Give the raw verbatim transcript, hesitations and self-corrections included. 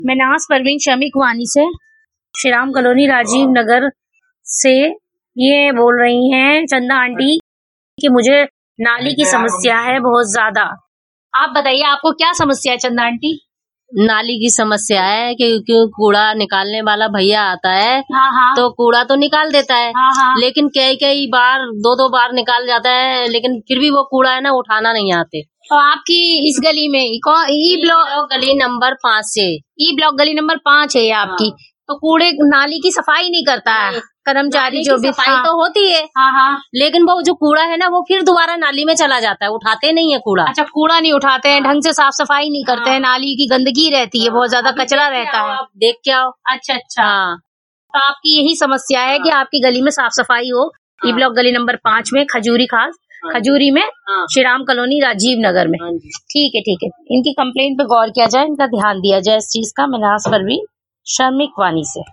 मैं नाज परवीन श्रमिक वानी से श्री राम कॉलोनी राजीव नगर से ये बोल रही हैं चंदा आंटी कि मुझे नाली की समस्या है बहुत ज्यादा। आप बताइए आपको क्या समस्या है चंदा आंटी? नाली की समस्या है कि क्यों कूड़ा निकालने वाला भैया आता है। हाँ हाँ। तो कूड़ा तो निकाल देता है। हाँ हाँ। लेकिन कई कई बार दो दो बार निकाल जाता है, लेकिन फिर भी वो कूड़ा है ना उठाना नहीं आते। तो आपकी इस गली में ई ब्लॉक गली नंबर पाँच से ई ब्लॉक गली नंबर पाँच है आपकी। हाँ। तो कूड़े नाली की सफाई नहीं करता है कर्मचारी जो भी। सफाई हाँ। तो होती है। हाँ हाँ। लेकिन वो जो कूड़ा है ना वो फिर दोबारा नाली में चला जाता है, उठाते नहीं है कूड़ा। अच्छा, कूड़ा नहीं उठाते हैं, ढंग से साफ सफाई नहीं करते हैं। नाली की गंदगी रहती है, बहुत ज्यादा कचरा रहता है। आप देख के आओ। अच्छा अच्छा। हाँ। तो आपकी यही समस्या है कि आपकी गली में साफ सफाई हो। ई ब्लॉक गली नंबर पाँच में खजूरी खास खजूरी में श्री राम कॉलोनी राजीव नगर में। ठीक है ठीक है, इनकी कंप्लेंट पे गौर किया जाए, इनका ध्यान दिया जाए इस चीज का। मैं नाज परवीन श्रमिक वानी से।